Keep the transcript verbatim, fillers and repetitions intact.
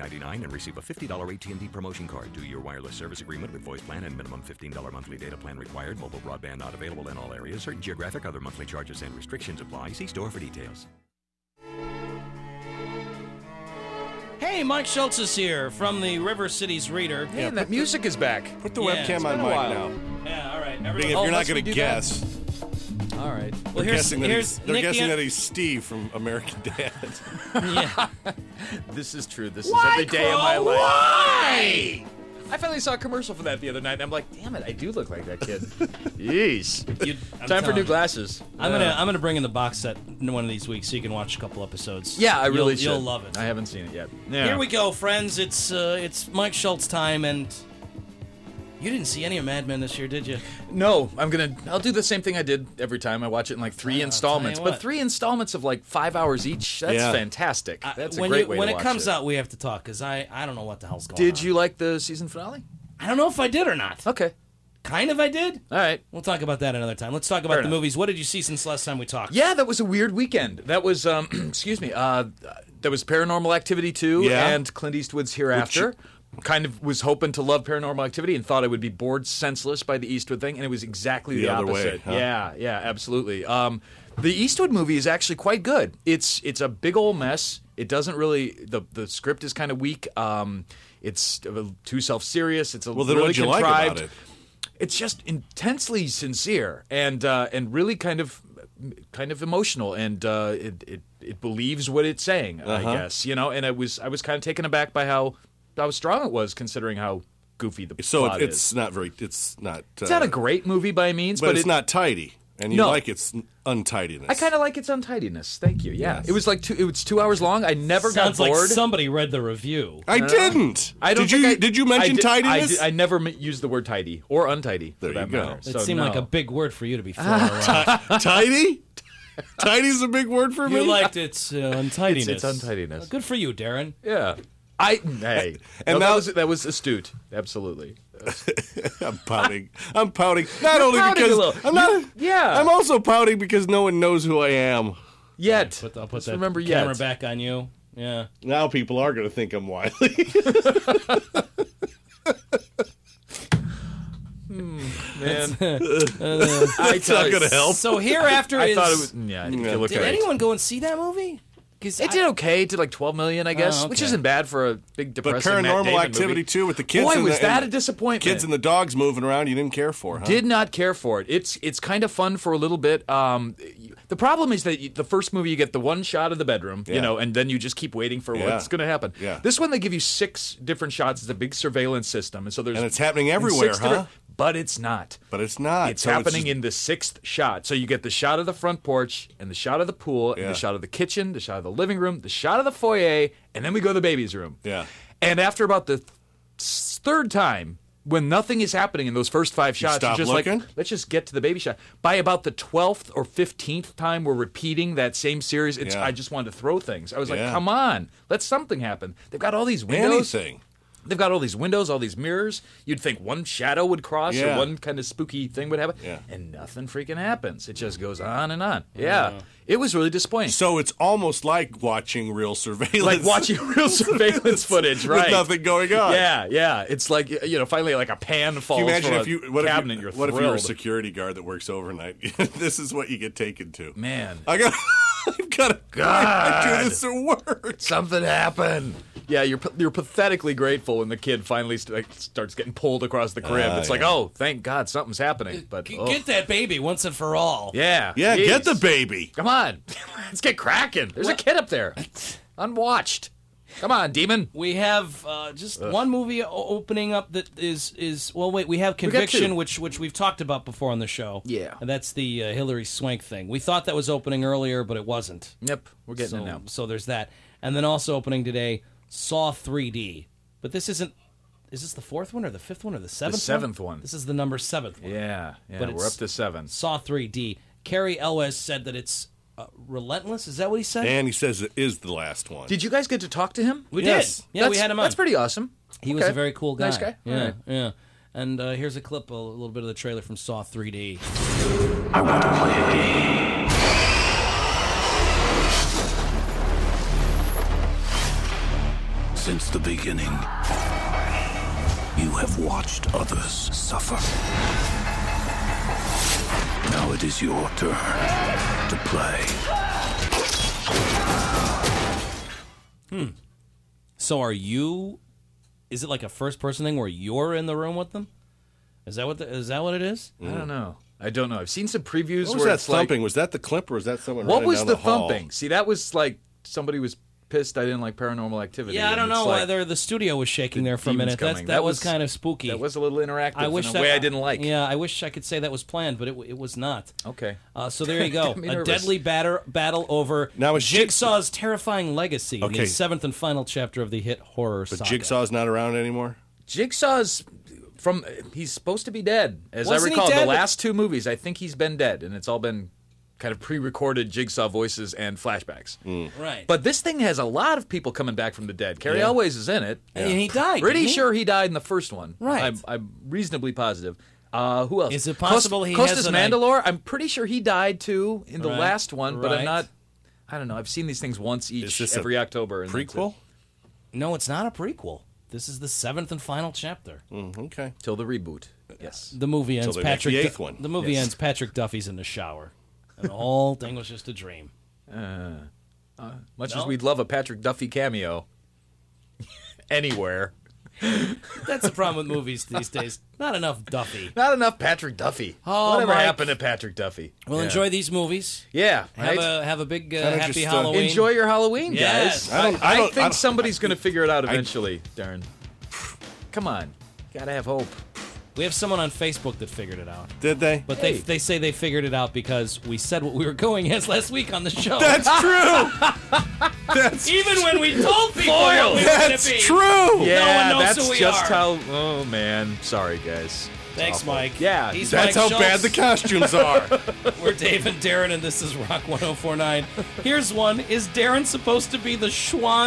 ninety-nine and receive a fifty dollars A T and T promotion card. Two-year wireless service agreement with voice plan and minimum fifteen dollars monthly data plan required. Mobile broadband not available in all areas. Certain geographic other monthly charges and restrictions apply. See store for details. Hey, Mike Schultz is here from the River Cities Reader. Hey, and that music is back. Put the Yeah, webcam it's on been a Mike while. now. Yeah, all right. If Everyone, Oh, you're not must we going to do guess, All right. well, they're here's, guessing that here's he's, they're Nick guessing the- that he's Steve from American Dad. Yeah. This is true. This is every day of my Crow? life. Why? I finally saw a commercial for that the other night, and I'm like, damn it, I do look like that kid. Yeesh. You- I'm Time for telling new you. glasses. I'm Uh, gonna I'm gonna bring in the box set one of these weeks so you can watch a couple episodes. Yeah, I really you'll, should. You'll love it. I haven't seen it yet. Yeah. Here we go, friends. It's uh, it's Mike Schultz time, and you didn't see any of Mad Men this year, did you? No, I'm gonna. I'll do the same thing I did every time. I watch it in like three I'll installments, tell you but what. three installments of like five hours each. That's Yeah. fantastic. Uh, That's a when great you, way when to it watch comes it. out, we have to talk because I I don't know what the hell's going on. Did you like the season finale? I don't know if I did or not. Okay. Kind of, I did. All right. We'll talk about that another time. Let's talk about Fair the enough. movies. What did you see since last time we talked? Yeah, that was a weird weekend. That was, um, excuse me, uh, there was Paranormal Activity two Yeah. and Clint Eastwood's Hereafter. Kind of was hoping to love Paranormal Activity and thought I would be bored senseless by the Eastwood thing, and it was exactly the, The other opposite. way, huh? Yeah, yeah, absolutely. Um, the Eastwood movie is actually quite good. It's it's a big old mess. It doesn't really the the script is kind of weak. Um, it's uh, too self serious. It's a Well, then really what'd you like contrived. about it? It's just intensely sincere and uh, and really kind of kind of emotional, and uh, it, it it believes what it's saying. Uh-huh. I guess you know. And I was I was kind of taken aback by how how strong it was, considering how goofy the So plot it, it's is. not very. It's not. Uh, It's not a great movie by means, but, but, it's it, not tidy, and you No. like its untidiness. I kind of like its untidiness. Thank you. Yeah, Yes. it was like two. It was two hours long. I never Sounds got like bored. somebody read the review. I didn't. I don't did think you? I, did you mention I did, I, tidiness? did, I never m- used the word tidy or untidy. There for that you go. matter. It So, seemed no. like a big word for you to be throwing around. Tidy? Tidy's a big word for me. You liked its uh, untidiness. It's- it's untidiness. Good for you, Darren. Yeah. I hey, And no, now- that was that was astute. Absolutely. I'm pouting. I'm pouting. Not only pouting a because little. I'm not. You- yeah. I'm also pouting because no one knows who I am. Yet. Put, I'll put Let's that remember camera yet. back on you. Yeah. Now people are going to think I'm Wiley. Man, I I tell not you, going to help. So Hereafter I is. thought it was. Yeah, if you look Did at it. anyone go and see that movie? Because It did okay. It did like twelve million, I guess, Oh, which okay. isn't bad for a big But depressing Matt Paranormal Damon Activity movie. too, with the kids. Boy, and was the, that and a disappointment? Kids and the dogs moving around. You didn't care for, huh? Did not care for it. It's it's kind of fun for a little bit. Um, the problem is that you, the first movie you get the one shot of the bedroom, you Yeah. know, and then you just keep waiting for Yeah. what's going to happen. Yeah. This one they give you six different shots. It's a big surveillance system, and so there's And it's happening and everywhere, six huh? different- But it's not. But it's not. It's So happening just- in the sixth shot. So you get the shot of the front porch, and the shot of the pool, and Yeah. the shot of the kitchen, the shot of the living room, the shot of the foyer, and then we go to the baby's room. Yeah. And after about the th- third time, when nothing is happening in those first five shots, stop you're just looking? like, let's just get to the baby shot. By about the twelfth or fifteenth time we're repeating that same series, it's, Yeah. I just wanted to throw things. I was like, Yeah. come on, let something happen. They've got all these windows. anything. They've got all these windows, all these mirrors. You'd think one shadow would cross Yeah. or one kind of spooky thing would happen. Yeah. And nothing freaking happens. It just goes on and on. Yeah. It was really disappointing. So it's almost like watching real surveillance. Like watching real surveillance footage, right? With nothing going on. Yeah, yeah. It's like, you know, finally like a pan falls Can you imagine from if a you what cabinet. if you, you're what if you're a thrilled. security guard that works overnight? This is what you get taken to. Man. I got. I've got to. God. I do this at work. Something happened. Yeah, you're you're pathetically grateful when the kid finally st- starts getting pulled across the crib. Ah, it's like, yeah. oh, thank God, something's happening. But G- oh. Get that baby once and for all. yeah, Yeah, jeez. get the baby. Come on, let's get cracking. There's a kid up there, unwatched. Come on, demon. We have uh, just one movie o- opening up that is is well. Wait, we have got Conviction, two. which which we've talked about before on the show. Yeah. and that's the uh, Hillary Swank thing. We thought that was opening earlier, but it wasn't. Yep, we're getting so, it now. So there's that, and then also opening today, Saw three D. But this isn't. Is this the fourth one or the fifth one or the seventh? seventh one. This is the number seventh one. Yeah, yeah, But we're it's- up to seven. Saw three D. Carrie Elwes said that it's uh, relentless. Is that what he said? And he says it is the last one. Did you guys get to talk to him? we Yes. did. Yeah, we That's- had him on. That's pretty awesome. He was Okay. a very cool guy. Nice guy. Yeah, All right. yeah. And uh, here's a clip, a little bit of the trailer from Saw three D. I want to play a game. Since the beginning, you have watched others suffer. Now it is your turn to play. Hmm. So are you... Is it like a first-person thing where you're in the room with them? Is that what the, is that what it is? I don't know. I don't know. I've seen some previews What was where that it's thumping? like... Was that the clip or was that someone What running was down the, the hall? thumping? See, that was like somebody was pissed I didn't like Paranormal Activity. Yeah, I don't and it's know like, whether the studio was shaking there for a demons minute. That's, coming. that, That was, was- kind of spooky. That was a little interactive I wish in a that, way I didn't like. Yeah, I wish I could say that was planned, but it, it was not. Okay. Uh, so there you go. Got me A nervous. deadly batter, battle over Now, is Jig- Jigsaw's terrifying legacy, Okay. the seventh and final chapter of the hit horror But saga. Jigsaw's not around anymore? Jigsaw's from he's supposed to be dead. As Wasn't I he recall, dead? the last two movies, I think he's been dead, and it's all been kind of pre-recorded Jigsaw voices and flashbacks. Right. But this thing has a lot of people coming back from the dead. Carrie Yeah. Elways is in it. And he died. Pretty didn't he? sure he died in the first one. Right. I'm, I'm reasonably positive. Uh, who else? Is it possible Cost- he Costas has an- Mandalore? I'm pretty sure he died too in the Right. last one, but I'm Right. not. I don't know. I've seen these things once each Is this a every October. And that's Prequel? No, it's not a prequel. This is the seventh and final chapter. Mm, okay. it. Till the reboot. Yes. The movie ends. they make Patrick. the Du- eighth one. The movie Yes. ends. Patrick Duffy's in the shower, and the whole thing was just a dream. Much No? as we'd love a Patrick Duffy cameo anywhere. That's the problem with movies these days. Not enough Duffy. Not enough Patrick Duffy. Oh, Whatever Mike. happened to Patrick Duffy? Well, Yeah. enjoy these movies. Yeah, Have right? a have a big uh, Kinda happy just, uh, Halloween. Enjoy your Halloween, Yes. guys. I don't- I I, don't- think I don't- somebody's going to figure it out eventually, Darren. Come on. Gotta have hope. We have someone on Facebook that figured it out, Did they? but Hey. they they say they figured it out because we said what we were going as last week on the show. That's true! That's Even when we told people what we were going to That's be. true! Yeah, knows that's who we just are. how. Oh, man. Sorry, guys. Thanks, Mike. Yeah, He's That's Mike how Schultz. bad the costumes are. We're Dave and Darren, and this is Rock one oh four point nine. Here's one. Is Darren supposed to be the Schwan?